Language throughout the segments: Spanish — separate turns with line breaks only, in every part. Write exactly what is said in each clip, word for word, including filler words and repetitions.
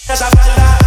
Esa falda.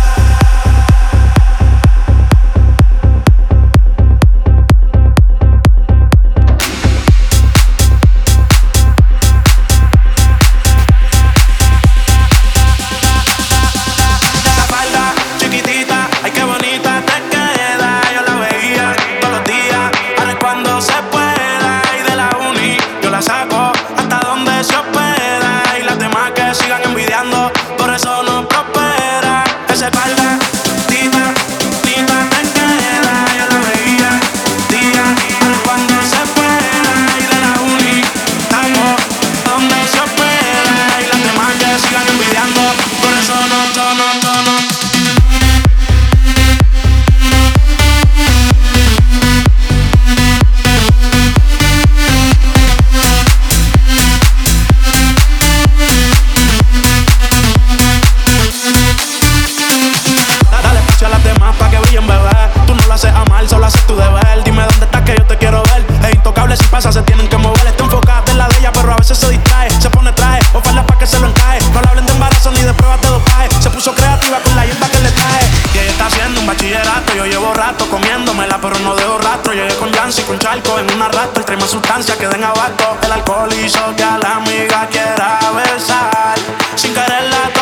Se tienen que mover, está enfocada en la de ella, pero a veces se distrae. Se pone traje o falda pa' que se lo encaje. No le hablen de embarazo ni de pruebas de dopaje. Se puso creativa con la hierba que le trae. Y ella está haciendo un bachillerato. Yo llevo rato comiéndomela, pero no dejo rastro. Llegué con Yancy, con Charco, en una rastro. Trae más sustancia que den abasto. El alcohol hizo que a la amiga quiera besar. Sin quererla